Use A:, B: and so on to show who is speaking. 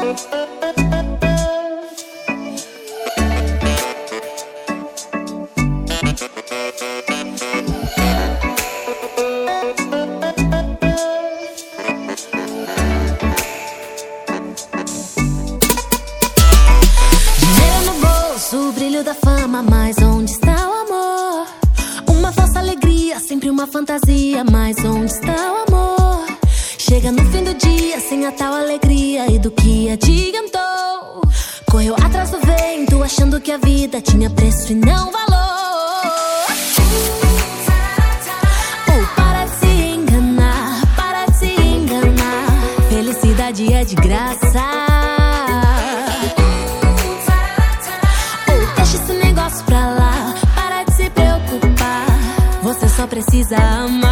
A: O brilho da fama, mas onde está o amor? Uma falsa alegria, sempre uma fantasia, mas onde está o amor? Chega no fim do dia, sem a tal alegria e do que adiantou. Correu atrás do vento, achando que a vida tinha preço e não valor. Oh, para de se enganar, para de se enganar. Felicidade é de graça. Pra lá, para de se preocupar. Você só precisa amar.